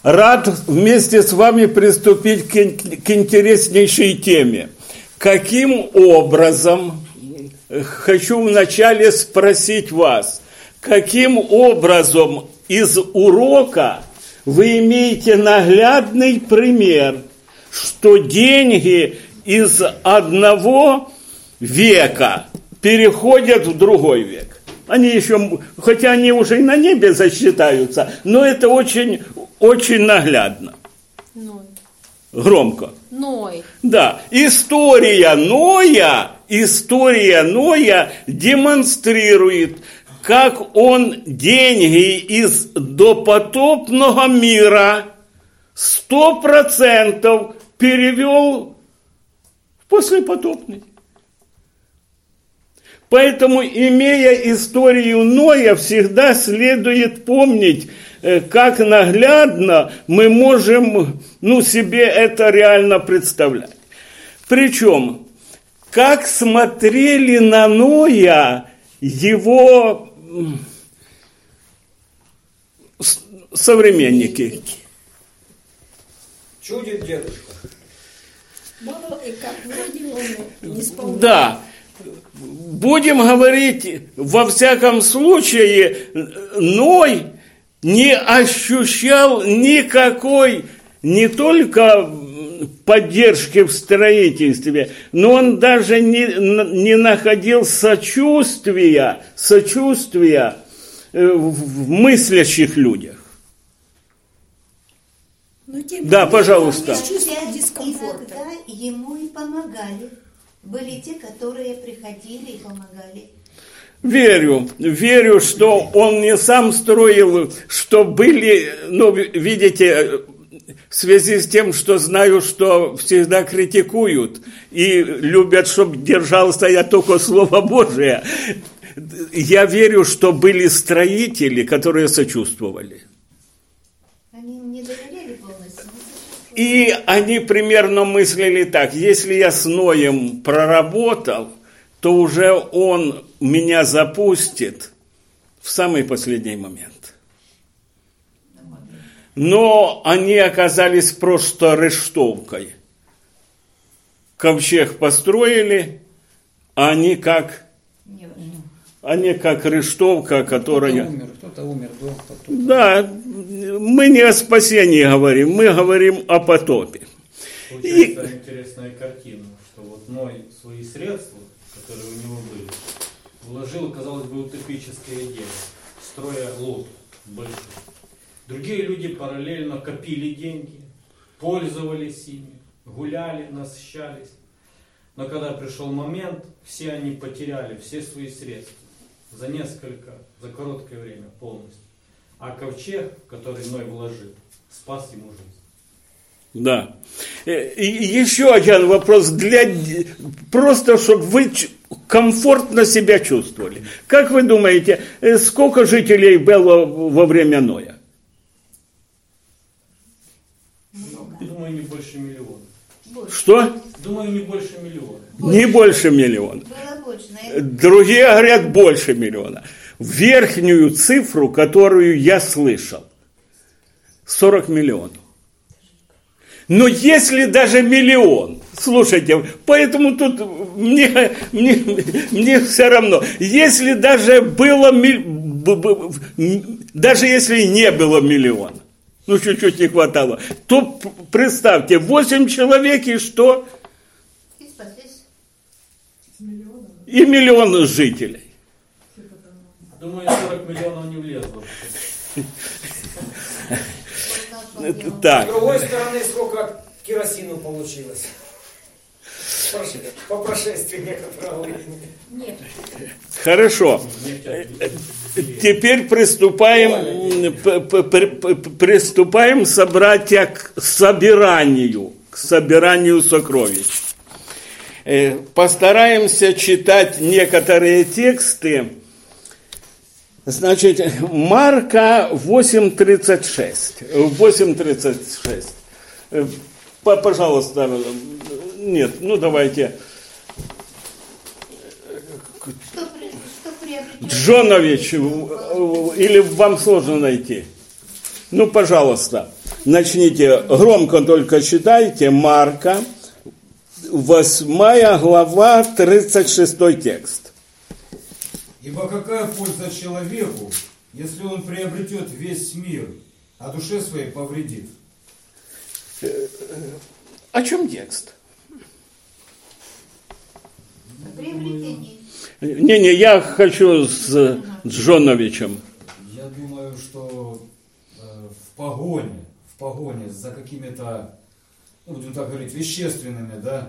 Рад вместе с вами приступить к интереснейшей теме. Каким образом, хочу вначале спросить вас, каким образом из урока вы имеете наглядный пример, что деньги из одного века переходят в другой век? Они еще, хотя они уже и на небе засчитаются, но это очень, очень наглядно. Ной. Громко. Ной. Да. История Ноя демонстрирует, как он деньги из допотопного мира 100% перевел в послепотопный. Поэтому, имея историю Ноя, всегда следует помнить, как наглядно мы можем, себе это реально представлять. Причем, как смотрели на Ноя его современники. Чудит дедушка. Да. Будем говорить, во всяком случае, Ной не ощущал никакой, не только поддержки в строительстве, но он даже не находил сочувствия в мыслящих людях. Да, пожалуйста. Иногда ему и помогали. Были те, которые приходили и помогали. Верю, что он не сам строил, что были, видите, в связи с тем, что знаю, что всегда критикуют и любят, чтобы держался я только Слово Божие. Я верю, что были строители, которые сочувствовали. Они не доверяли полностью. И они примерно мыслили так: если я с Ноем проработал, то уже он меня запустит в самый последний момент. Но они оказались просто рештовкой. Ковчег построили, а они как рештовка, которая... Кто-то умер до потопа. Да, мы не о спасении говорим, мы говорим о потопе. Получается интересная картина, что вот Ной свои средства, которые у него были, вложил, казалось бы, утопическое дело, строя лодку большую. Другие люди параллельно копили деньги, пользовались ими, гуляли, насыщались. Но когда пришел момент, все они потеряли все свои средства за короткое время полностью. А ковчег, в который Ной вложил, спас ему жизнь. Да. И еще один вопрос, просто чтобы вы комфортно себя чувствовали. Как вы думаете, сколько жителей было во время Ноя? Думаю, не больше миллиона. Что? Думаю, не больше миллиона. Не больше миллиона. Другие говорят больше миллиона. Верхнюю цифру, которую я слышал, 40 миллионов. Но если даже миллион, слушайте, поэтому тут мне все равно, если даже было, даже если не было миллиона, чуть-чуть не хватало, то представьте, 8 человек и что? И миллион жителей. Думаю, 40 миллионов не влезло. Так. С другой стороны, сколько керосину получилось. По прошествии некоторого времени. Нет. Хорошо. Теперь приступаем, собратья, к собиранию сокровищ. Постараемся читать некоторые тексты. Значит, Марка 8:36. 8:36. Пожалуйста, нет, давайте. Джонович, или вам сложно найти? Пожалуйста. начните, громко только читайте, Марка, 8 глава, 36 текст. Ибо какая польза человеку, если он приобретет весь мир, а душе своей повредит? О чем текст? Приобретение. Не, я хочу с Джоновичем. Я думаю, что в погоне за какими-то, будем так говорить, вещественными, да,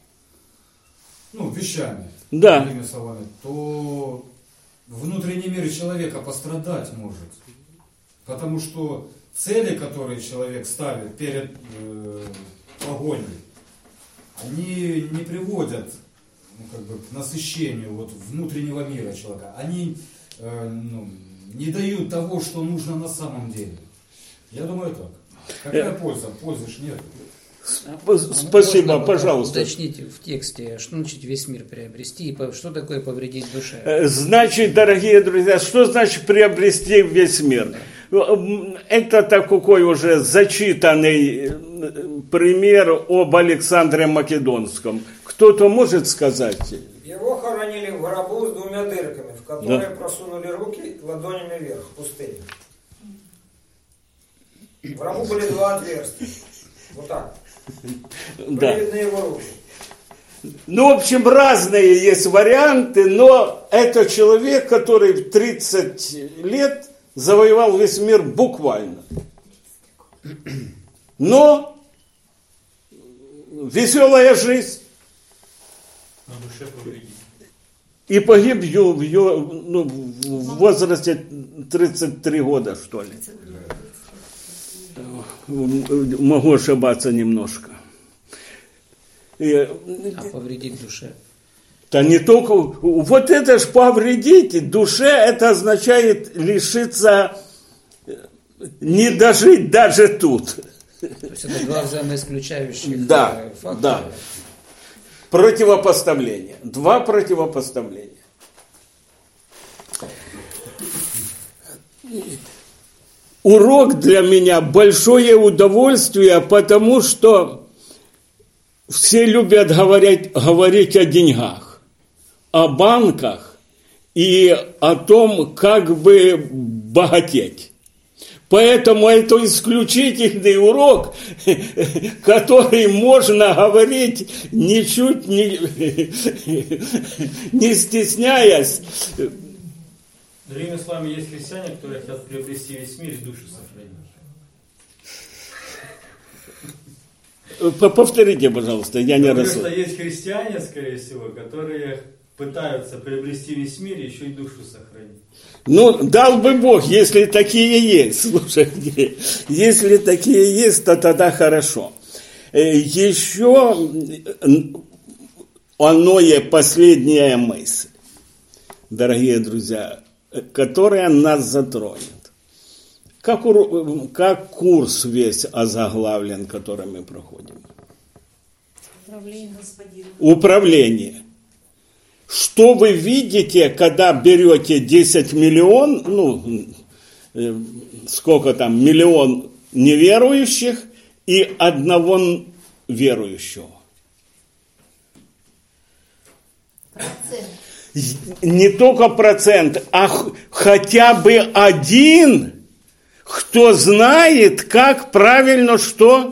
вещами, Да. другими словами, то внутренний мир человека пострадать может. Потому что цели, которые человек ставит перед погоней, они не приводят к насыщению внутреннего мира человека. Они не дают того, что нужно на самом деле. Я думаю так. Какая польза? Пользы ж нет. Спасибо, Можно пожалуйста. уточнить в тексте, что значит весь мир приобрести, и что такое повредить душе? Значит, дорогие друзья, что значит приобрести весь мир? Это такой уже зачитанный пример об Александре Македонском. Кто-то может сказать? Его хоронили в гробу с 2 дырками, в которые просунули руки ладонями вверх, в пустыне. В гробу были 2 отверстия. Вот так. Да. Были видны его руки. В общем, разные есть варианты, но это человек, который в 30 лет завоевал весь мир буквально. Но веселая жизнь. На душе повредить. И погиб в возрасте 33 года, что ли. Могу ошибаться немножко. А повредить душе? Да не только... Вот это ж повредить душе, это означает лишиться, не дожить даже тут. То есть это 2 взаимоисключающих фактора. Да. Противопоставления. 2 противопоставления. Урок для меня большое удовольствие, потому что все любят говорить о деньгах, о банках и о том, как бы богатеть. Поэтому это исключительный урок, который можно говорить ничуть не стесняясь. Другими словами, есть христиане, которые хотят приобрести весь мир и душу сохранить. Повторите, пожалуйста, я не расслышал. Потому что есть христиане, скорее всего, которые пытаются приобрести весь мир и еще и душу сохранить. Дал бы Бог, если такие есть. Слушайте, если такие есть, то тогда хорошо. Еще последняя мысль, дорогие друзья, которая нас затронет. Как курс весь озаглавлен, который мы проходим? Управление. Что вы видите, когда берете 10 миллионов, сколько там, 1 миллион неверующих и 1 верующего? Процент. Не только процент, а хотя бы 1, кто знает, как правильно что?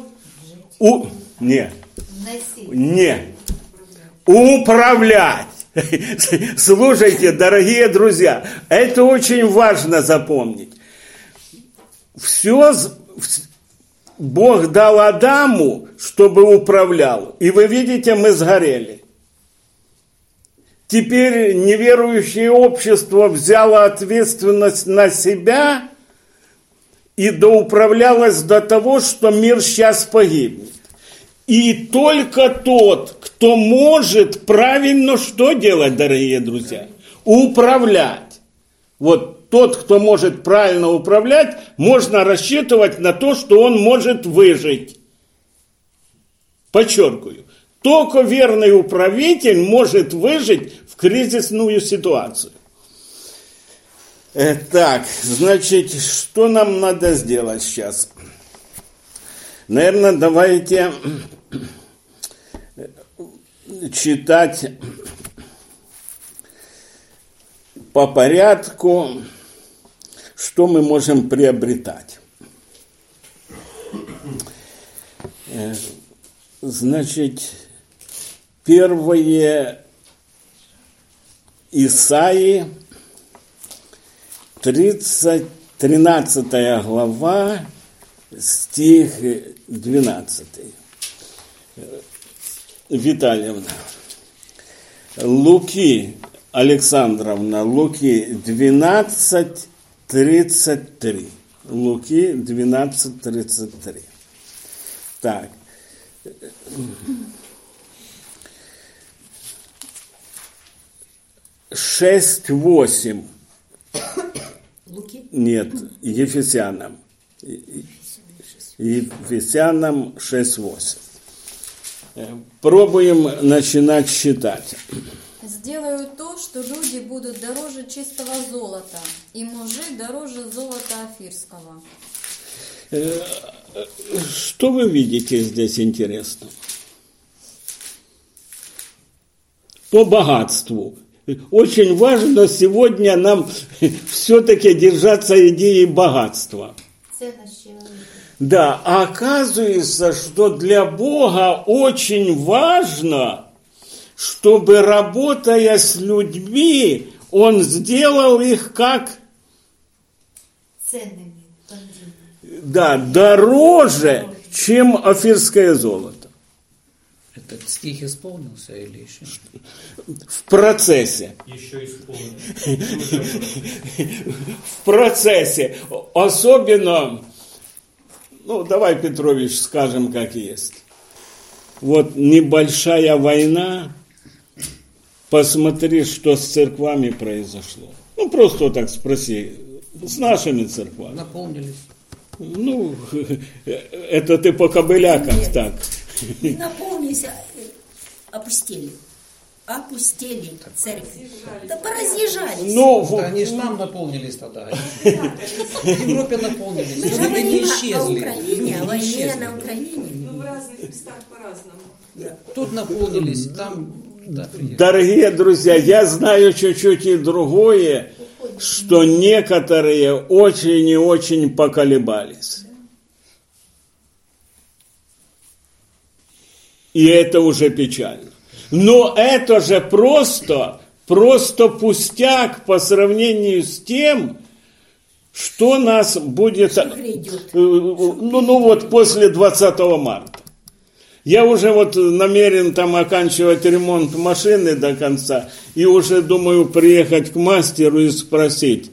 Управлять. Слушайте, дорогие друзья, это очень важно запомнить. Все Бог дал Адаму, чтобы управлял. И вы видите, мы сгорели. Теперь неверующее общество взяло ответственность на себя и доуправлялось до того, что мир сейчас погибнет. И только тот, кто может правильно что делать, дорогие друзья? Управлять. Вот тот, кто может правильно управлять, можно рассчитывать на то, что он может выжить. Подчеркиваю. Только верный управитель может выжить в кризисную ситуацию. Так, значит, что нам надо сделать сейчас? Наверное, давайте читать по порядку, что мы можем приобретать. Значит, первое Исаии, 13 глава, стих 12. Витальевна. Луки Александровна, Луки 12:33. Луки 12:33. Так. Шесть 8. Луки? Нет, Ефесянам. Ефесянам 6:8. Пробуем начинать считать. Сделаю то, что люди будут дороже чистого золота, и мужи дороже золота афирского. Что вы видите здесь интересно? По богатству. Очень важно сегодня нам все-таки держаться идеи богатства. Ценность человека. Да, а оказывается, что для Бога очень важно, чтобы, работая с людьми, Он сделал их как... Ценными. Да, дороже, чем афирское золото. Этот стих исполнился или еще? В процессе. Еще исполнен. В процессе. Особенно, давай, Петрович, скажем, как есть. Вот небольшая война, посмотри, что с церквами произошло. Просто вот так спроси, с нашими церквами. Наполнились. Это ты по кобылякам так. Не наполнились, опустели. Опустели церкви. Да поразъезжались. Да они же нам наполнились тогда. В Европе наполнились. Мы же Люди не говорим о исчезли. Украине, о Люди не войне исчезли. на Украине. В разных местах по-разному. Тут наполнились, там... Да, Дорогие друзья, я знаю чуть-чуть и другое, что некоторые очень и очень поколебались. И это уже печально. Но это же просто пустяк по сравнению с тем, что нас будет, после 20 марта. Я уже намерен там оканчивать ремонт машины до конца, и уже думаю приехать к мастеру и спросить,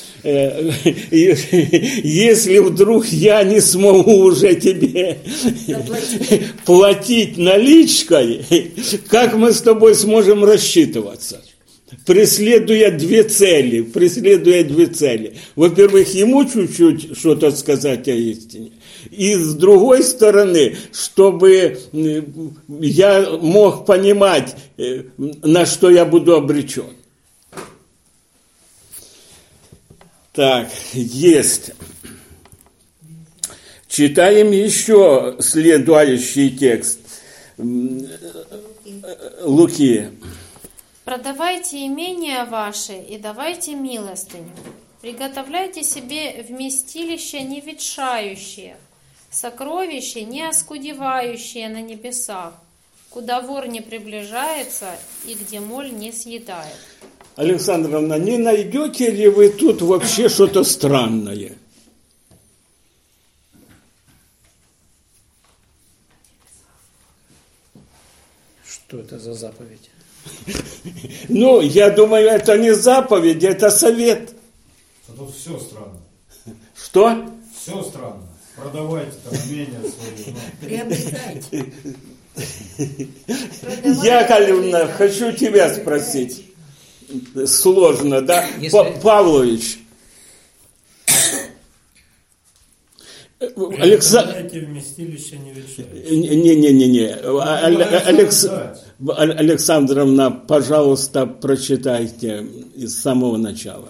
если вдруг я не смогу уже тебе платить наличкой, как мы с тобой сможем рассчитываться? Преследуя две цели. Во-первых, ему чуть-чуть что-то сказать о истине. И с другой стороны, чтобы я мог понимать, на что я буду обречен. Так, есть. Читаем еще следующий текст. Луки. Продавайте имения ваши и давайте милостыню. Приготовляйте себе вместилище не ветшающее, сокровища не оскудевающее на небесах, куда вор не приближается и где моль не съедает. Александровна, не найдете ли вы тут вообще что-то странное? Что это за заповедь? Я думаю, это не заповедь, это совет. Тут все странно. Что? Все странно. Продавайте там имение свое. Приобретайте. Яковлевна, хочу тебя спросить. Сложно, да? Павлович. Вместилище не ветшающее. Не. Александровна, пожалуйста, прочитайте с самого начала.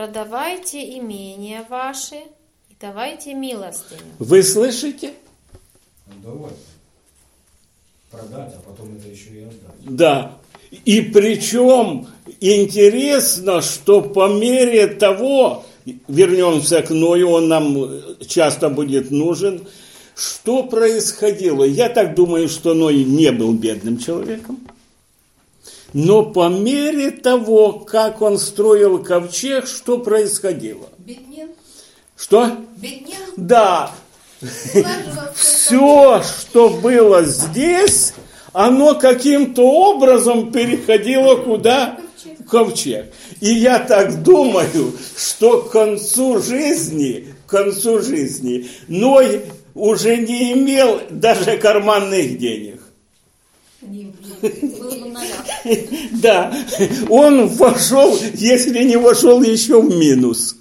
Продавайте имения ваши и давайте милостыню. Вы слышите? давай. Продать, а потом это еще и отдать. Да. И причем интересно, что по мере того, вернемся к Ною, он нам часто будет нужен, что происходило. Я так думаю, что Ной не был бедным человеком. Но по мере того, как он строил ковчег, что происходило? Беднел. Что? Беднел. Да. Улаживал Все, что было здесь, оно каким-то образом переходило куда? В ковчег. И я так думаю, что к концу жизни Ной уже не имел даже карманных денег. Да, он вошел, если не вошел, еще в минус.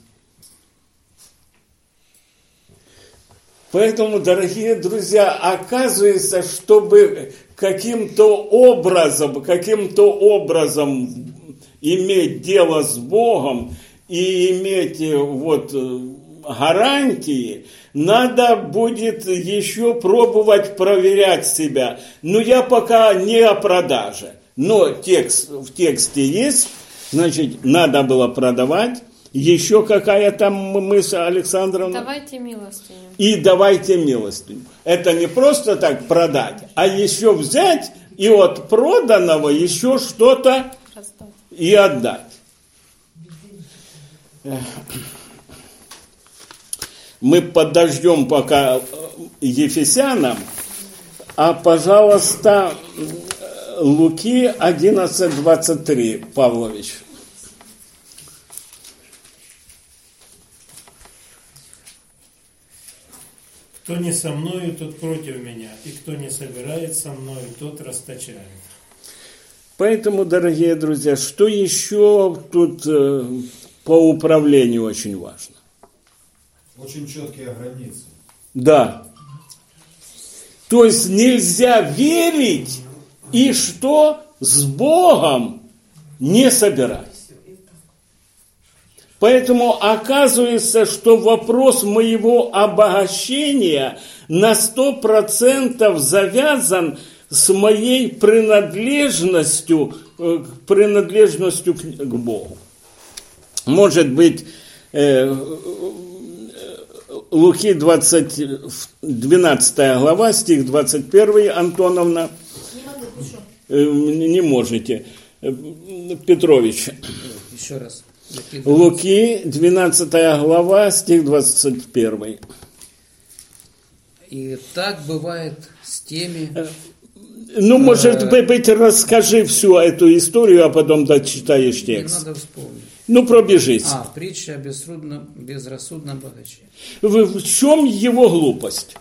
Поэтому, дорогие друзья, оказывается, чтобы каким-то образом иметь дело с Богом и иметь гарантии, надо будет еще пробовать проверять себя. Но я пока не о продаже. Но в тексте есть, значит, надо было продавать. Еще какая там мысль, Александровна? Давайте милостыню. И давайте милостыню. Это не просто так продать, а еще взять и от проданного еще что-то и отдать. Мы подождем пока Ефесянам, а, пожалуйста, Луки 11:23, Павлович. Кто не со мною, тот против меня, и кто не собирает со мною, тот расточает. Поэтому, дорогие друзья, что еще тут по управлению очень важно? Очень четкие границы. Да. То есть нельзя верить и что с Богом не собирать. Поэтому оказывается, что вопрос моего обогащения на 100% завязан с моей принадлежностью к Богу. Может быть, Луки 12 глава, стих 21, Антоновна. Не можете. Петрович. Еще раз. Луки 12 глава, стих 21. И так бывает с теми... Ну, может быть, расскажи всю эту историю, а потом дочитаешь текст. Не надо вспомнить. Ну, пробежись. Притча о безрассудном богаче. В чем его глупость?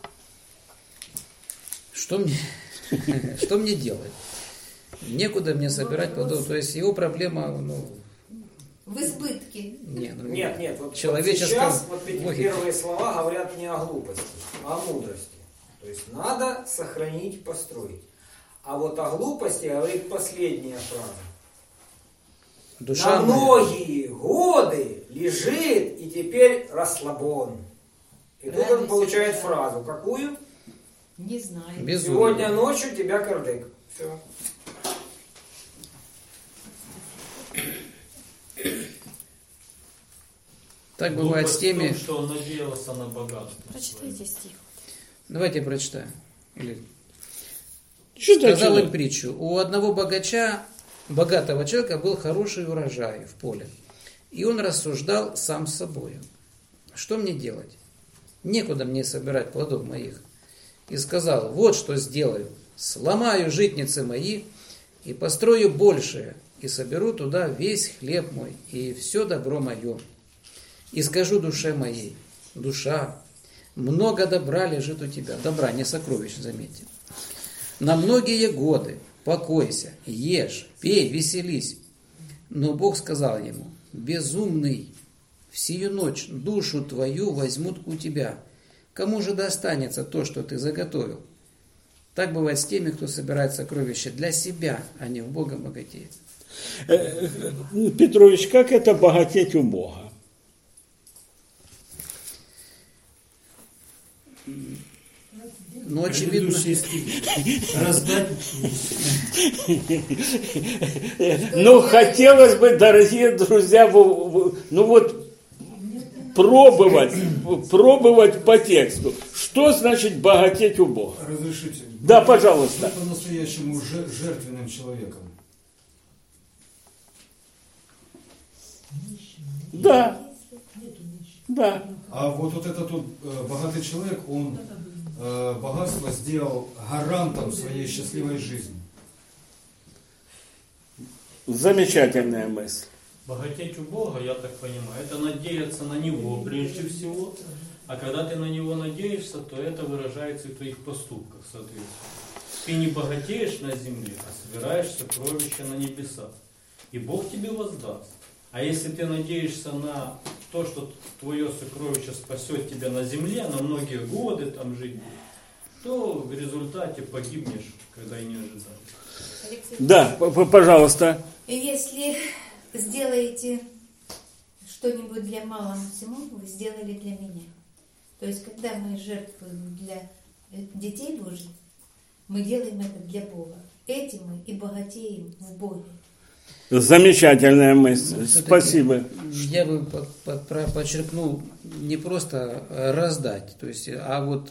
Что мне делать? Некуда мне собирать плодов. То есть его проблема... в избытке. Нет, вот человеческом... сейчас вот эти первые слова говорят не о глупости, а о мудрости. То есть надо сохранить, построить. А вот о глупости говорит последняя фраза. Душа на многие годы лежит и теперь расслаблен. И тут он получает фразу. Какую? Не знаю. Сегодня ночью тебя кардек. Все. Так бывает с теми... что он надеялся на богатство. Прочитайте стих. Давайте прочитаем. Или... Читай. Сказал им притчу. У одного богатого человека был хороший урожай в поле. И он рассуждал сам с собой. Что мне делать? Некуда мне собирать плодов моих. И сказал, вот что сделаю. Сломаю житницы мои и построю большее. И соберу туда весь хлеб мой и все добро мое. И скажу душе моей, душа, много добра лежит у тебя. Добра, не сокровищ, заметьте. На многие годы покойся, ешь, пей, веселись. Но Бог сказал ему, безумный, в сию ночь душу твою возьмут у тебя. Кому же достанется то, что ты заготовил? Так бывает с теми, кто собирает сокровища для себя, а не в Бога богатеет. Петрович, как это богатеть у Бога? Ну, очевидно. Предыдущие стихи. Раздать. Ну, хотелось бы, дорогие друзья, ну вот, пробовать по тексту. Что значит богатеть у Бога? Разрешите. Да, пожалуйста. Быть по-настоящему жертвенным человеком. Да. Да. А вот этот вот богатый человек, он богатство сделал гарантом своей счастливой жизни. Замечательная мысль. Богатеть у Бога, я так понимаю, это надеяться на Него прежде всего. А когда ты на Него надеешься, то это выражается и в твоих поступках, соответственно. Ты не богатеешь на земле, а собираешь сокровища на небесах. И Бог тебе воздаст. А если ты надеешься на то, что твое сокровище спасет тебя на земле, на многие годы там жить, то в результате погибнешь, когда и не ожидаешь. Да, пожалуйста. Если сделаете что-нибудь для малого всему, вы сделали для меня. То есть, когда мы жертвуем для детей Божьих, мы делаем это для Бога. Этим мы и богатеем в Боге. Замечательная мысль. Спасибо. Я бы подчеркнул не просто раздать, то есть, а вот,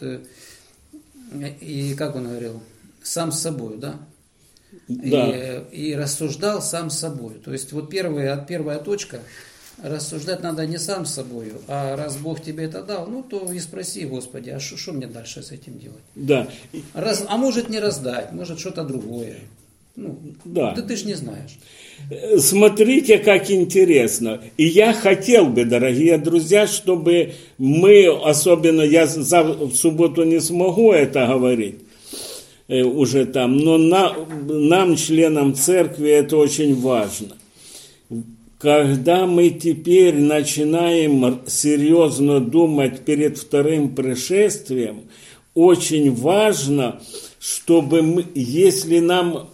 и как он говорил, сам с собой, да? Да. И рассуждал сам с собой. То есть, вот первая точка, рассуждать надо не сам с собой, а раз Бог тебе это дал, ну, то и спроси, Господи, а что мне дальше с этим делать? Да. А может не раздать, может что-то другое. Ну, да. Ты ж не знаешь. Смотрите, как интересно. И я хотел бы, дорогие друзья, чтобы мы, особенно я в субботу не смогу это говорить, уже там, но нам, членам церкви, это очень важно. Когда мы теперь начинаем серьезно думать перед вторым пришествием, очень важно, чтобы мы, если нам...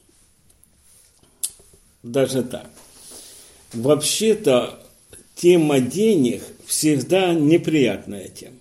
Даже так. Вообще-то тема денег всегда неприятная тема.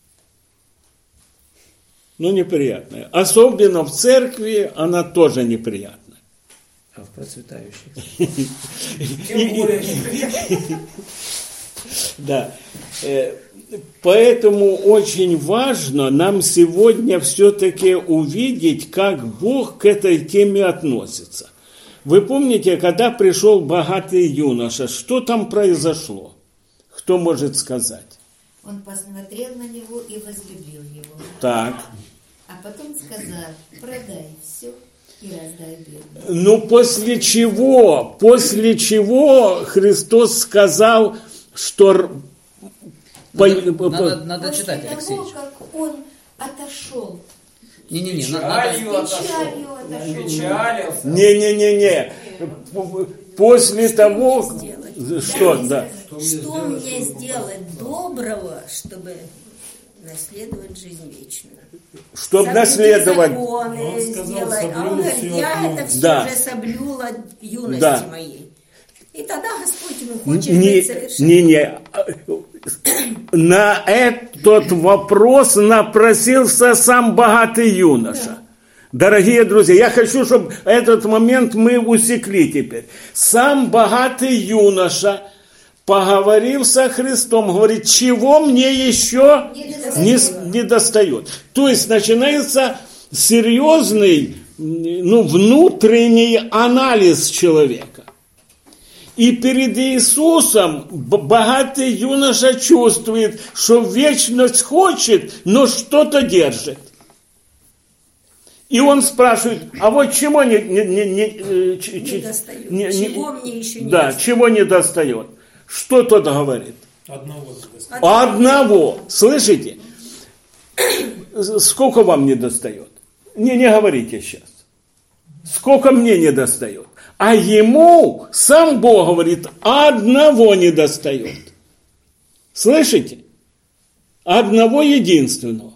Ну, неприятная. Особенно в церкви она тоже неприятная. А в процветающих? Тем более неприятная. Да. Поэтому очень важно нам сегодня все-таки увидеть, как Бог к этой теме относится. Вы помните, когда пришел богатый юноша, что там произошло? Кто может сказать? Он посмотрел на него и возлюбил его. Так. А потом сказал, продай все и раздай бедным. Ну, после чего Христос сказал, что... Надо читать, Алексей. После того, как он отошел. Печалью отошел. Не. После того, что, да. Что мне сделать доброго, чтобы наследовать жизнь вечную? Чтобы наследовать. Законы сделать. А он говорит, я это все уже соблюл от юности моей. И тогда Господь ему хочет быть совершенным. На этот вопрос напросился сам богатый юноша. Дорогие друзья, я хочу, чтобы этот момент мы усекли теперь. Сам богатый юноша поговорил со Христом, говорит, чего мне еще не достает. То есть начинается серьезный, внутренний анализ человека. И перед Иисусом богатый юноша чувствует, что вечность хочет, но что-то держит. И он спрашивает, а вот чего не достает? Чего мне еще не достает? Да, чего не достает? Что тот говорит? Одного. Слышите? Сколько вам не достает? Не говорите сейчас. Сколько мне не достает? А ему сам Бог говорит, одного не достает. Слышите? Одного единственного.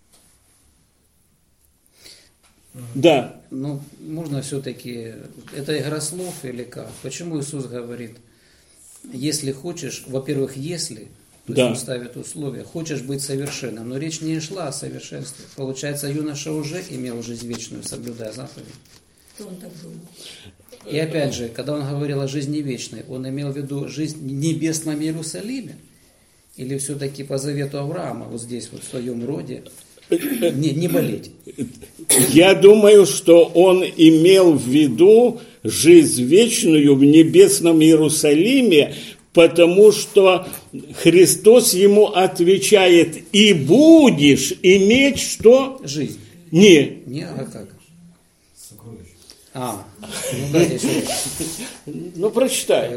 Да. Ну, можно все-таки, это игра слов или как? Почему Иисус говорит, если хочешь, во-первых, если, То есть он ставит условия. Хочешь быть совершенным, но речь не шла о совершенстве. Получается, юноша уже имел жизнь вечную, соблюдая заповеди. Он так думал. И опять же, когда он говорил о жизни вечной, он имел в виду жизнь в небесном Иерусалиме? Или все-таки по завету Авраама, вот здесь, вот в своем роде, не болеть? Я думаю, что он имел в виду жизнь вечную в небесном Иерусалиме, потому что Христос ему отвечает: и будешь иметь что? Жизнь. Не. Не, а как? Сокровище. Ну да, здесь Ну, прочитай.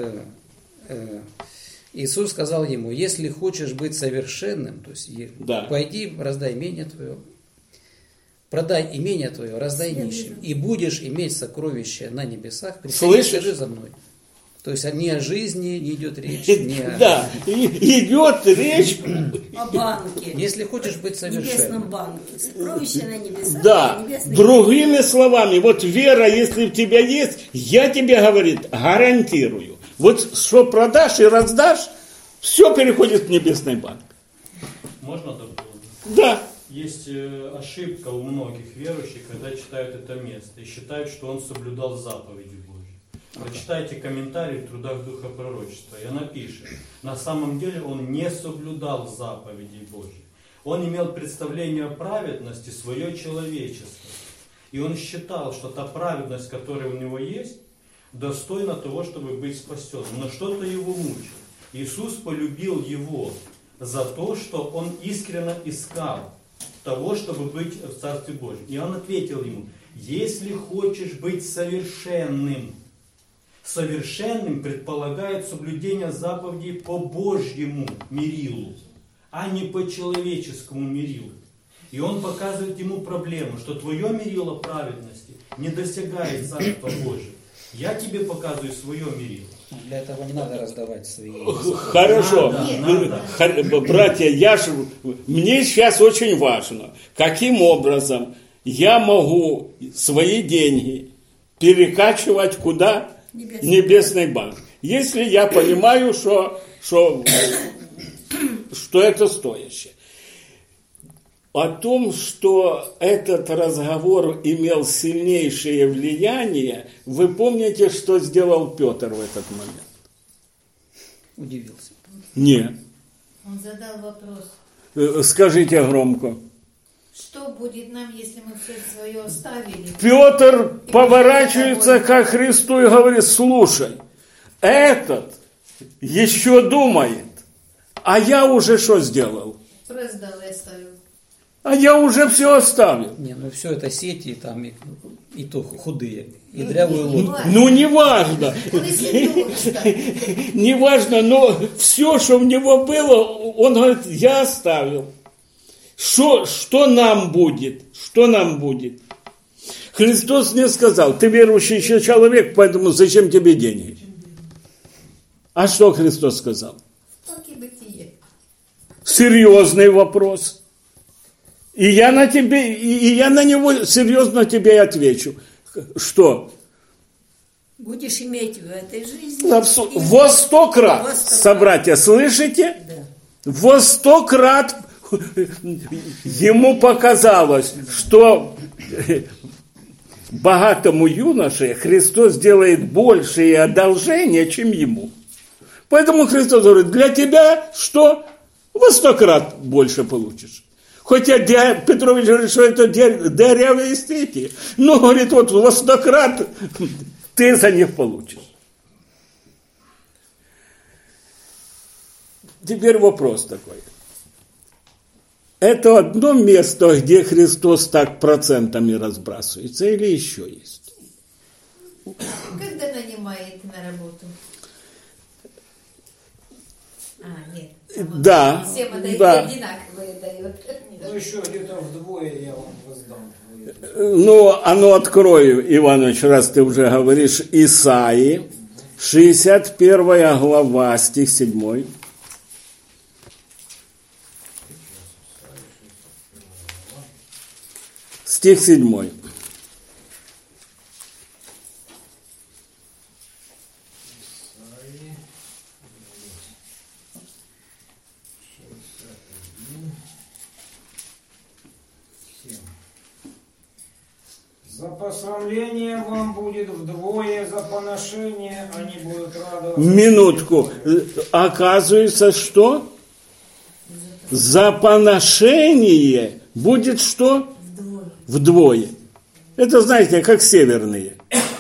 Иисус сказал ему: если хочешь быть совершенным, то есть пойди, раздай имение твое, продай имение твое, раздай нищим, и будешь иметь сокровища на небесах, приходи за мной. То есть не о жизни не идет речь. Да, идет речь о банке. Если хочешь быть совершенным. В небесном банке. Сокровища на небесах. Да, другими словами, вот вера, если у тебя есть, я тебе, говорит, гарантирую. Вот что продашь и раздашь, все переходит в небесный банк. Можно дополнить? Да. Есть ошибка у многих верующих, когда читают это место и считают, что он соблюдал заповеди Божьи. Прочитайте комментарий в трудах Духа Пророчества, и она пишет: на самом деле он не соблюдал заповедей Божьих. Он имел представление о праведности свое человечество. И он считал, что та праведность, которая у него есть, достойна того, чтобы быть спасенным. Но что-то его мучило. Иисус полюбил его за то, что он искренне искал того, чтобы быть в Царстве Божьем. И он ответил ему: если хочешь быть совершенным, совершенным предполагает соблюдение заповедей по Божьему мерилу, а не по человеческому мерилу. И он показывает ему проблему, что твое мерило праведности не достигает Царства Божьего. Я тебе показываю свое мерило. Для этого не надо раздавать свои... Хорошо. Надо. Братья, мне сейчас очень важно, каким образом я могу свои деньги перекачивать куда? Небесный банк. Если я понимаю, что это стоящее. О том, что этот разговор имел сильнейшее влияние, вы помните, что сделал Петр в этот момент? Удивился. Нет. Он задал вопрос. Скажите громко. Что будет нам, если мы все свое оставили? Петр поворачивается к Христу и говорит: слушай, этот еще думает, а я уже что сделал? Раздал и оставил. А я уже все оставил. Не, ну все это сети, там и то худые, и дрявую лодку. Ну, не важно. Не важно, но все, что в него было, он говорит: я оставил. Что нам будет? Что нам будет? Христос мне сказал: ты верующий человек, поэтому зачем тебе деньги? А что Христос сказал? Серьезный вопрос. И я на него серьезно тебе отвечу. Что? Будешь иметь в этой жизни... Во 100 крат. Собратья, слышите? Да. Во 100 крат ему показалось, что богатому юноше Христос делает большее одолжение, чем ему. Поэтому Христос говорит: для тебя что? Во 100 крат больше получишь. Хотя Петрович говорит, что это дырявые стеки. Но, говорит, вот во 100 крат ты за них получишь. Теперь вопрос такой. Это одно место, где Христос так процентами разбрасывается, или еще есть? Когда нанимает на работу? Нет. Да. Всем отдают, да. одинаковые дает. Ну, еще где-то вдвое я вам воздам. Ну, открою, Иванович, раз ты уже говоришь, Исаии, 61 глава, стих 7. Стих 7. посрамление вам будет вдвое, за поношение они будут радоваться. Минутку. Оказывается, что? За поношение будет что? Вдвое. Это, знаете, как северные.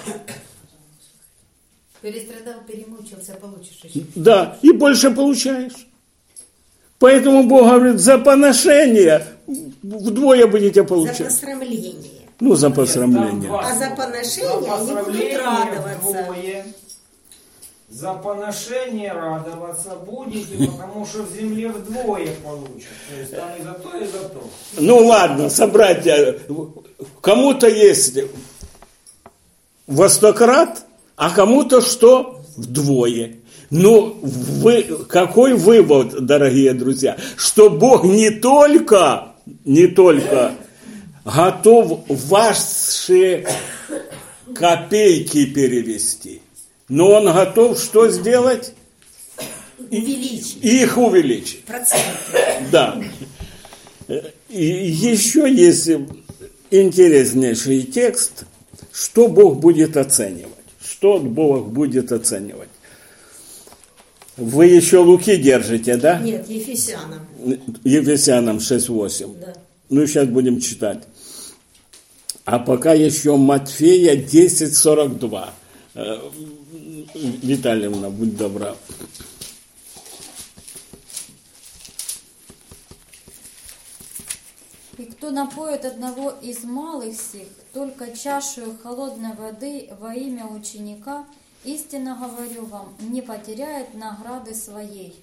Перестрадал, перемучился, получишь еще. Да, и больше получаешь. Поэтому Бог говорит, за поношение вдвое будете получать. За посрамление. Ну, за посрамление. А за поношение они будут радоваться. Вдвое. За поношение радоваться будете, потому что в земле вдвое получат. То есть там и за то, и за то. Ну ладно, собратья, кому-то есть во 100 крат, а кому-то что? Вдвое. Ну, какой вывод, дорогие друзья? Что Бог не только готов ваши копейки перевести, но Он готов что сделать? Увеличить. Их увеличить. Проценты. Да. И еще есть интереснейший текст, что Бог будет оценивать. Что Бог будет оценивать. Вы еще Луки держите, да? Нет, Ефесянам. Ефесянам 6:8. Да. Ну, сейчас будем читать. А пока еще Матфея 10:42. Витальевна, будь добра. И кто напоит одного из малых сих, только чашу холодной воды во имя ученика, истинно говорю вам, не потеряет награды своей.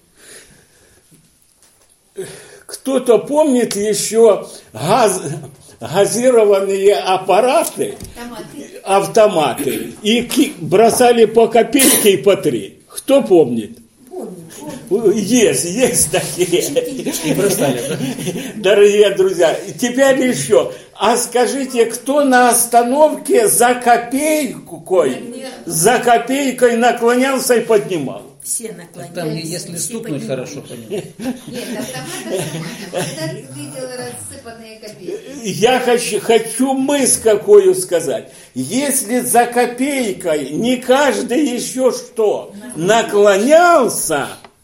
Кто-то помнит еще газированные аппараты, автоматы, и бросали по копейке и по 3. Кто помнит? Есть такие. И бросали, да? Дорогие друзья, теперь еще. А скажите, кто на остановке за копейкой наклонялся и поднимал? Все наклонялись. Там, если стукнуть, хорошо понимаю. Нет, автомат видел рассыпанные копейки. Я хочу мысль какую сказать. Если за копейкой не каждый еще что наклонялся,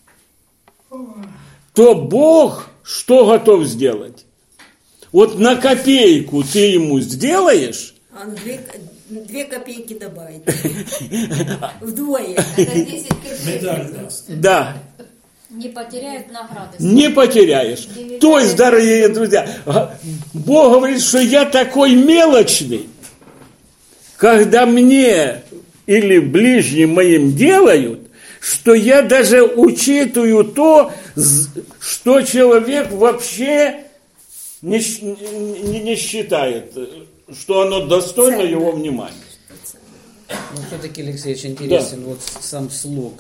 то Бог что готов сделать? Вот на копейку ты ему сделаешь, Он 2 копейки добавит. Вдвое. Это 10 копеек. Медаль даст. да, Не потеряет награды. не потеряешь. То есть, дорогие друзья, Бог говорит, что я такой мелочный, когда мне или ближним моим делают, что я даже учитываю то, что человек вообще не считает, что оно достойно его внимания. Ну, все-таки, Алексей, очень интересен вот сам слог.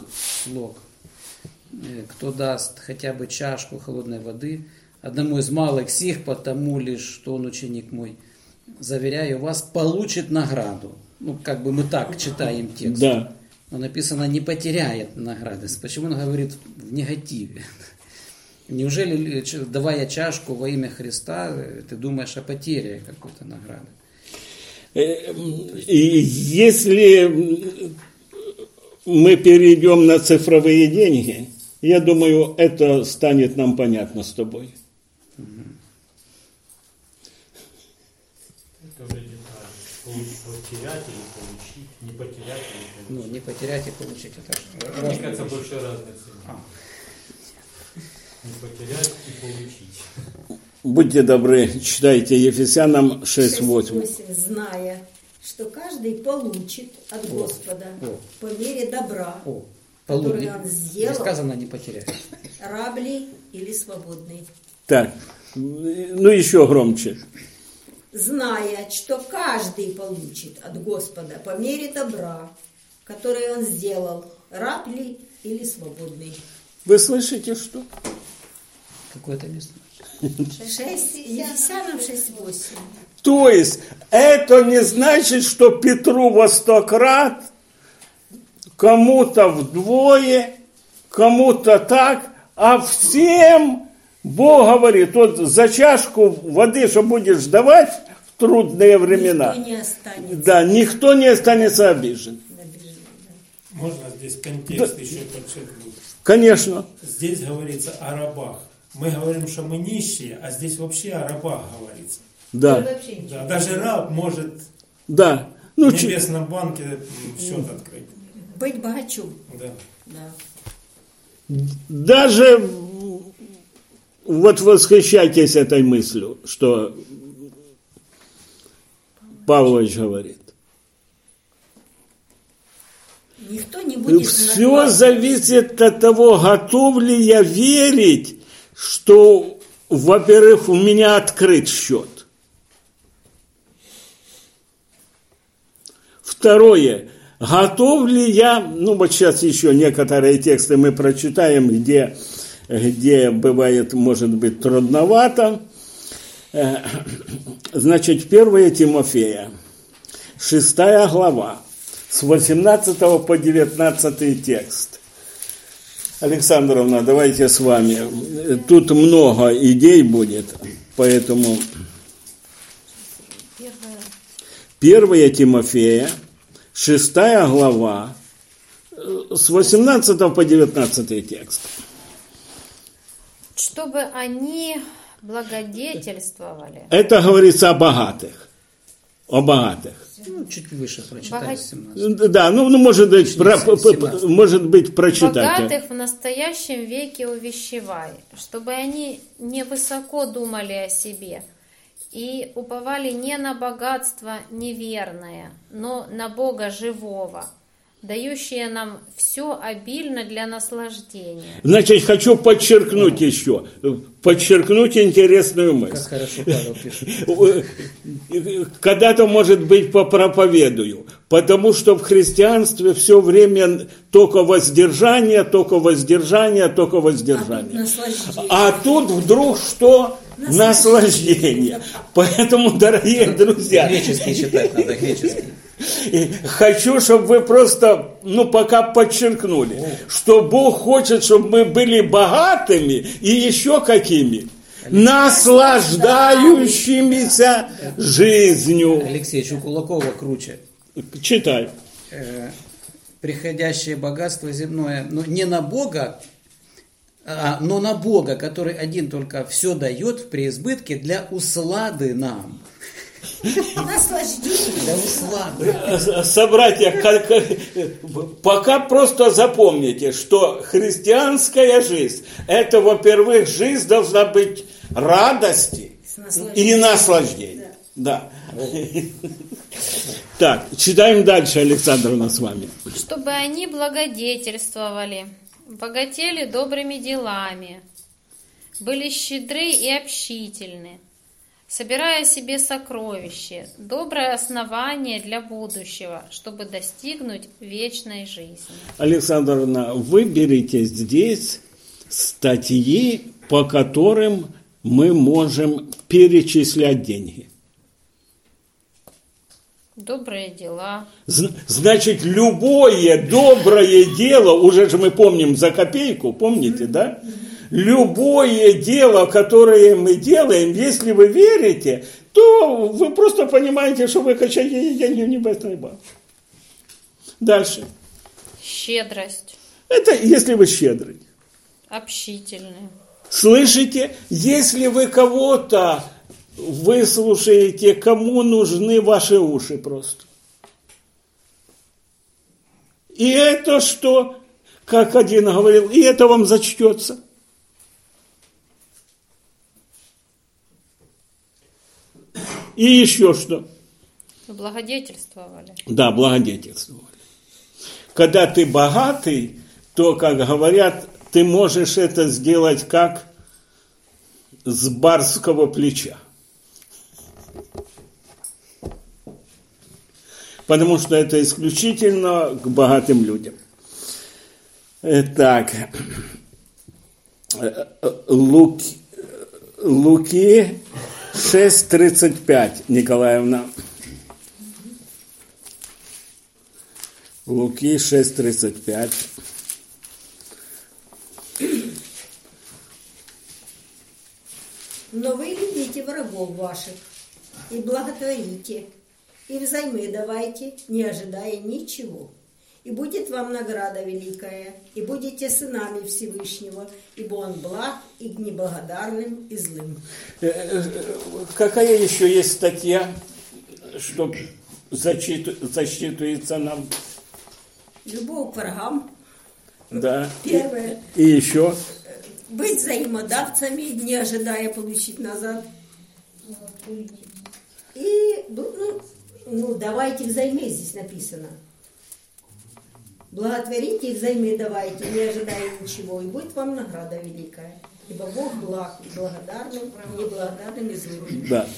Кто даст хотя бы чашку холодной воды одному из малых сих, потому лишь, что он ученик мой, заверяю вас, получит награду. Ну, как бы мы так читаем текст. Да. Но написано, не потеряет награды. Почему он говорит в негативе? Неужели, давая чашку во имя Христа, ты думаешь о потере какой-то награды? И если мы перейдем на цифровые деньги, я думаю, это станет нам понятно с тобой. Это уже деталь. Потерять или получить, не потерять или получить. Ну, не потерять и получить. Это Мне кажется, больше разницы. Не потерять и получить. Будьте добры, читайте Ефесянам 6:8. 6:8. Зная, что каждый получит от Господа по мере добра, который он сделал, сказано, не потерять. раб ли или свободный. Так, ну еще громче. Зная, что каждый получит от Господа по мере добра, который он сделал, раб ли или свободный. Вы слышите, что? Какое-то место. Ефесянам 6:8. То есть, это не значит, что Петру во 100 крат, кому-то вдвое, кому-то так, а всем Бог говорит, вот за чашку воды, что будешь давать, трудные времена. Никто не останется. Да, никто не останется обижен. Можно здесь контекст еще подчеркнуть? Конечно. Здесь говорится о рабах. Мы говорим, что мы нищие, а здесь вообще о рабах говорится. Да. Да, даже раб может Да. в Ну, небесном банке счет открыть. Быть богачом. Да. Да. даже вот восхищайтесь этой мыслью, что Павлович говорит. Никто не будет Все накладывать. зависит от того, готов ли я верить, что, во-первых, у меня открыт счет. Второе, готов ли я, ну вот сейчас еще некоторые тексты мы прочитаем, где бывает, может быть, трудновато. Значит, 1 Тимофея, 6 глава, с 18 по 19 текст. Александровна, давайте с вами. Тут много идей будет, поэтому 1 Тимофея, 6 глава, с 18 по 19 текст. Чтобы они благодетельствовали. Это говорится о богатых. О богатых. Ну, чуть выше прочитали, 17. Да, ну может быть, может быть прочитать. Богатых в настоящем веке увещевай, чтобы они не высоко думали о себе и уповали не на богатство неверное, но на Бога живого, дающее нам все обильно для наслаждения. Значит, хочу подчеркнуть еще, подчеркнуть интересную мысль. Как хорошо Павел пишет. Когда-то, может быть, попроповедую, потому что в христианстве все время только воздержание, только воздержание, только воздержание. А тут вдруг что? Наслаждение. Поэтому, дорогие друзья, Греческий читать надо, греческий. Хочу, чтобы вы просто, пока подчеркнули, что Бог хочет, чтобы мы были богатыми и еще какими? Наслаждающимися жизнью. Алексей, у Кулакова круче. Читай. Приходящее богатство земное, но не на Бога, но на Бога, который один только все дает в преизбытке для услады нам. Наслаждение. Для услады. Собратья, пока просто запомните, что христианская жизнь, это, во-первых, жизнь должна быть радости и наслаждения. Да. Так, читаем дальше, Александровна, с вами. Чтобы они благодетельствовали, богатели добрыми делами, были щедры и общительны, собирая себе сокровища, доброе основание для будущего, чтобы достигнуть вечной жизни. Александровна, выберите здесь статьи, по которым мы можем перечислять деньги. Добрые дела. Значит, любое доброе дело, уже же мы помним за копейку, помните, да? Любое дело, которое мы делаем, если вы верите, то вы просто понимаете, что вы качаете деньги в небесный банк. Дальше. Щедрость. Это если вы щедрый. Общительны. Слышите? Если вы кого-то выслушаете, кому нужны ваши уши просто. И это что? Как один говорил, и это вам зачтется. И еще что? Благодетельствовали. Да, благодетельствовали. Когда ты богатый, то, как говорят, ты можешь это сделать как с барского плеча. Потому что это исключительно к богатым людям. Так, Луки 6:35, Николаевна. Луки 6:35. Но вы любите врагов ваших, и благотворите, и взаймы давайте, не ожидая ничего. И будет вам награда великая, и будете сынами Всевышнего, ибо Он благ и к неблагодарным и злым. Какая еще есть статья, что зачитывается нам? Любовь к врагам. Да. Первое. И еще? Быть взаимодавцами, не ожидая получить назад. И, давайте взаймы, здесь написано. Благотворите и взаймы давайте, не ожидая ничего, и будет вам награда великая. Ибо Бог благ и благодарным, неблагодарным и злым. Да.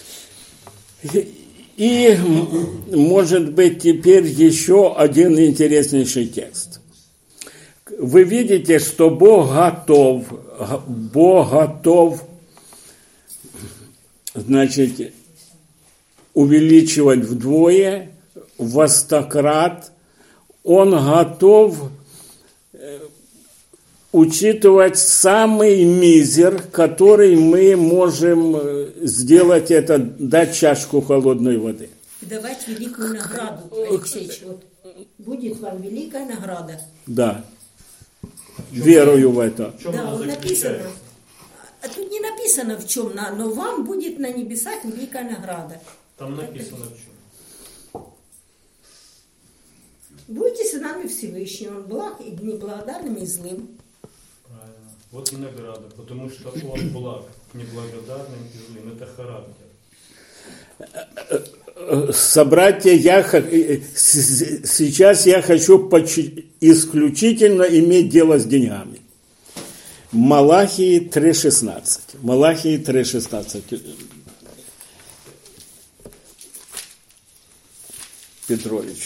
И, может быть, теперь еще один интереснейший текст. Вы видите, что Бог готов, значит, увеличивать вдвое, во 100-крат. Он готов учитывать самый мизер, который мы можем сделать, это дать чашку холодной воды. Давать великую награду, Алексеевич. Вот будет вам великая награда. Да. Верую в это. Да, вот написано. А тут не написано в чем, но вам будет на небесах великая награда. Там написано в чем. Будете сынами Всевышнего, Он благ и неблагодарным и злым. Правильно. Вот и награда, потому что Он благ, неблагодарным и злым. Это характер. Собратья, сейчас я хочу исключительно иметь дело с деньгами. Малахии 3:16. Малахии 3:16. Петрович.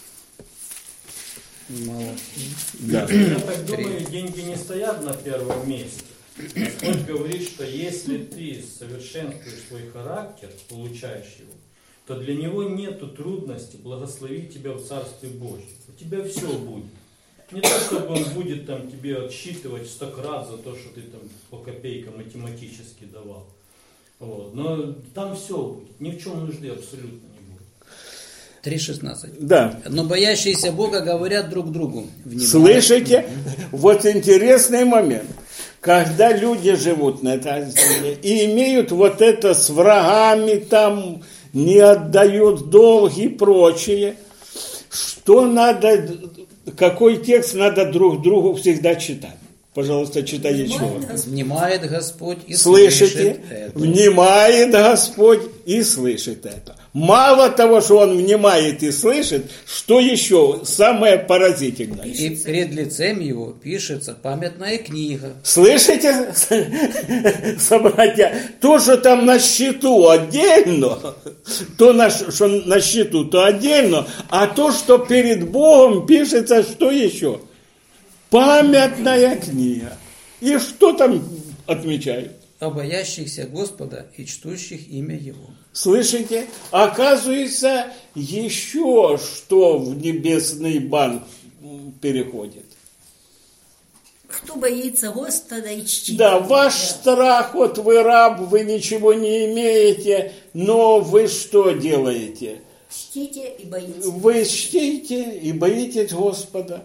Да. Я так думаю, деньги не стоят на первом месте. Господь говорит, что если ты совершенствуешь свой характер, получаешь его, то для него нету трудности благословить тебя в Царстве Божьем. У тебя все будет. Не то, чтобы он будет там тебе отсчитывать 100-крат за то, что ты там по копейкам математически давал. Вот. Но там все будет. Ни в чем нужды абсолютно не будет. 3:16. Да. Но боящиеся Бога говорят друг другу. Внимание. Слышите? Вот интересный момент. Когда люди живут на этой земле и имеют вот это с врагами, там не отдают долг и прочее, что надо, какой текст надо друг другу всегда читать? Пожалуйста, читайте еще. Внимает Господь и Слышите? слышит это. Внимает Господь и слышит это. Мало того, что Он внимает и слышит, что еще самое поразительное? И перед лицем Его пишется памятная книга. Слышите, собратья? То, что там на счету отдельно, что на счету, то отдельно, а то, что перед Богом пишется, что еще? Памятная книга. И что там отмечают? О боящихся Господа и чтущих имя Его. Слышите? Оказывается, еще что в небесный банк переходит. Кто боится Господа и чтит. Да, ваш страх, вот вы раб, вы ничего не имеете, но вы что делаете? Чтите и боитесь. Вы чтите и боитесь Господа.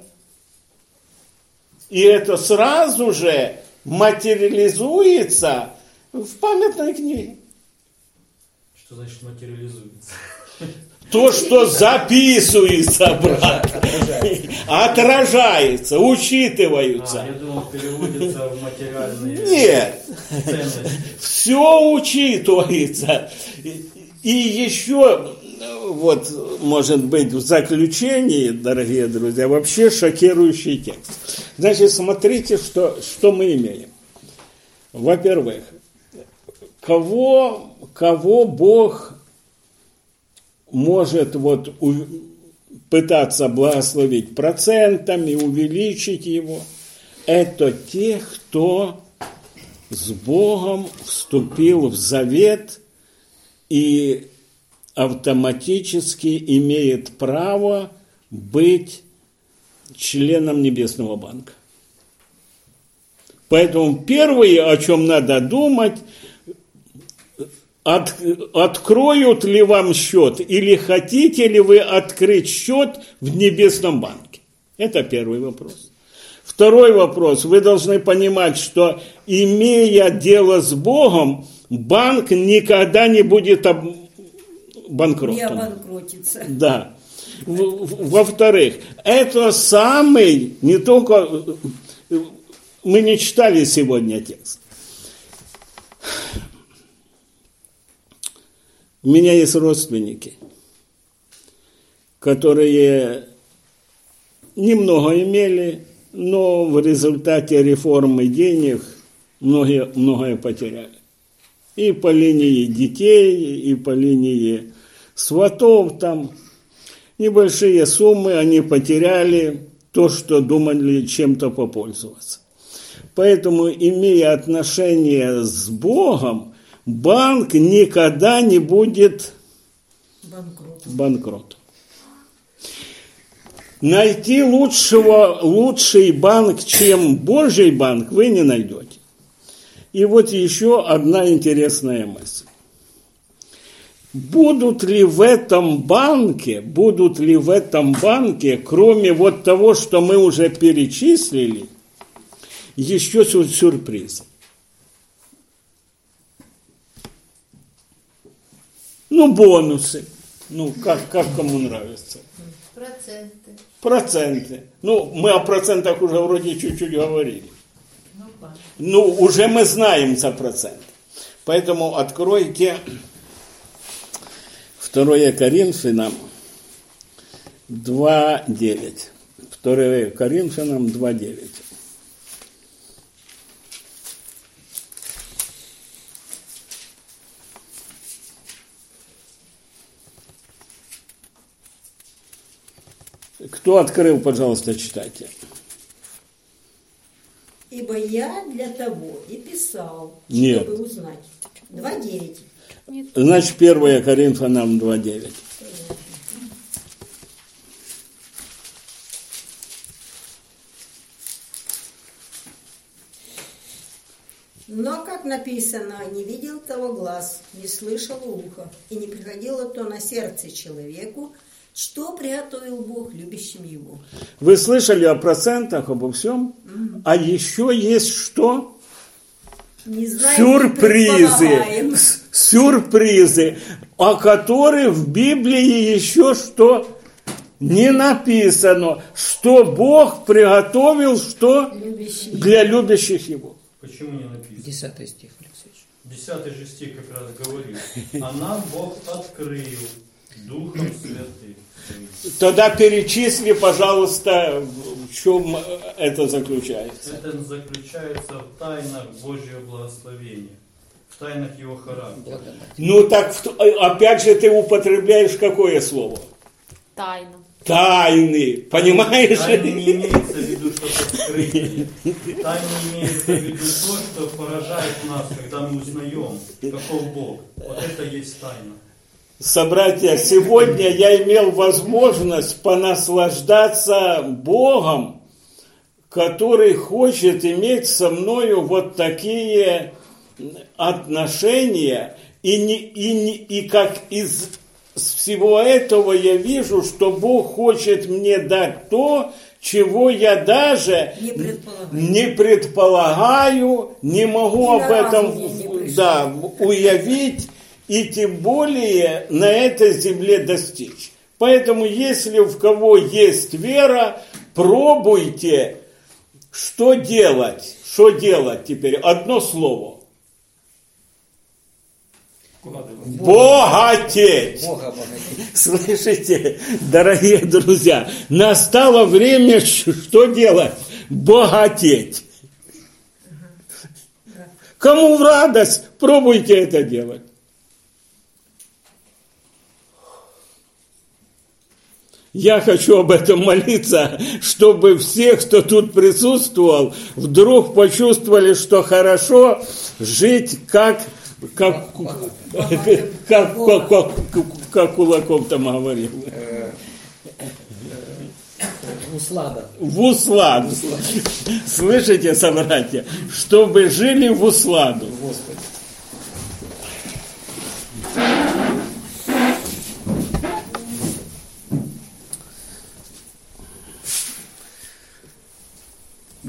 И это сразу же материализуется в памятной книге. Что значит материализуется? То, что записывается, брат, отражается, учитывается. Я думал, переводится в материальные Нет, ценности. все учитывается. И еще, вот, может быть, в заключении, дорогие друзья, вообще шокирующий текст. Значит, смотрите, что мы имеем. Во-первых, кого Бог может вот пытаться благословить процентами, увеличить его, это те, кто с Богом вступил в завет и автоматически имеет право быть членом Небесного банка. Поэтому первое, о чем надо думать, откроют ли вам счет, или хотите ли вы открыть счет в небесном банке? Это первый вопрос. Второй вопрос. Вы должны понимать, что, имея дело с Богом, банк никогда не будет банкротом. Не обанкротится. Да. Во-вторых, это самый, не только, мы не читали сегодня текст. У меня есть родственники, которые немного имели, но в результате реформы денег многое потеряли. И по линии детей, и по линии сватов там. Небольшие суммы они потеряли, то, что думали чем-то попользоваться. Поэтому, имея отношение с Богом, банк никогда не будет банкротом. Найти лучший банк, чем Божий банк, вы не найдете. И вот еще одна интересная мысль. Будут ли в этом банке, кроме вот того, что мы уже перечислили, еще сюрпризы? Бонусы. Как кому нравится. Проценты. Мы о процентах уже вроде чуть-чуть говорили. Уже мы знаем за процент. Поэтому откройте 2 Коринфянам 2:9. 2 Коринфянам 2:9. Кто открыл, пожалуйста, читайте. Ибо я для того и писал, Нет. чтобы узнать. 2:9. Значит, 1 Коринфянам 2:9. Но, как написано, не видел того глаз, не слышал ухо, и не приходило то на сердце человеку, что приготовил Бог любящим его. Вы слышали о процентах, обо всем? А еще есть что? Не знаю, Сюрпризы. Сюрпризы, о которых в Библии еще что не написано, что Бог приготовил что для любящих его. Почему не написано? 10 стих, Алексеевич. 10 же стих как раз говорит. А нам Бог открыл Духом Святым. Тогда перечисли, пожалуйста, в чем это заключается. Это заключается в тайнах Божьего благословения, в тайнах Его характера. Так, опять же, ты употребляешь какое слово? Тайна. Тайны, понимаешь? Тайны не имеется в виду что-то скрытое. Тайны имеется в виду то, что поражает нас, когда мы узнаем, каков Бог. Вот это есть тайна. Собратья, сегодня я имел возможность понаслаждаться Богом, который хочет иметь со мною вот такие отношения, и как из всего этого я вижу, что Бог хочет мне дать то, чего я даже не предполагаю, не могу об этом уявить, и тем более на этой земле достичь. Поэтому, если у кого есть вера, пробуйте, что делать. Что делать теперь? Одно слово. Богатеть. Слышите, дорогие друзья, настало время, что делать? Богатеть. Кому в радость, пробуйте это делать. Я хочу об этом молиться, чтобы все, кто тут присутствовал, вдруг почувствовали, что хорошо жить как Кулаков там говорил. В усладу. Слышите, собратья? Чтобы жили в усладу.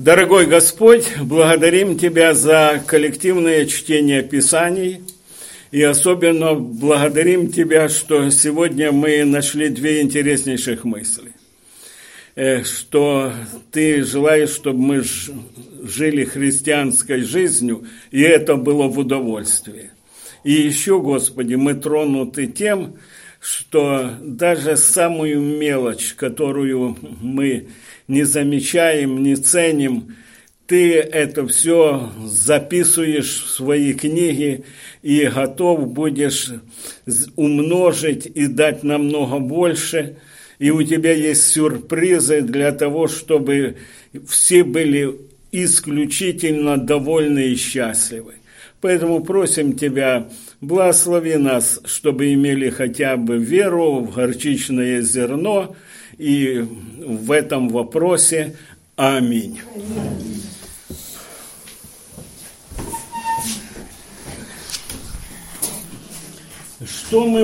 Дорогой Господь, благодарим Тебя за коллективное чтение Писаний. И особенно благодарим Тебя, что сегодня мы нашли две интереснейших мысли. Что Ты желаешь, чтобы мы жили христианской жизнью, и это было в удовольствии. И еще, Господи, мы тронуты тем, что даже самую мелочь, которую мы не замечаем, не ценим, Ты это все записываешь в свои книги и готов будешь умножить и дать намного больше. И у Тебя есть сюрпризы для того, чтобы все были исключительно довольны и счастливы. Поэтому просим Тебя, благослови нас, чтобы имели хотя бы веру в горчичное зерно и в этом вопросе. Аминь. Что мы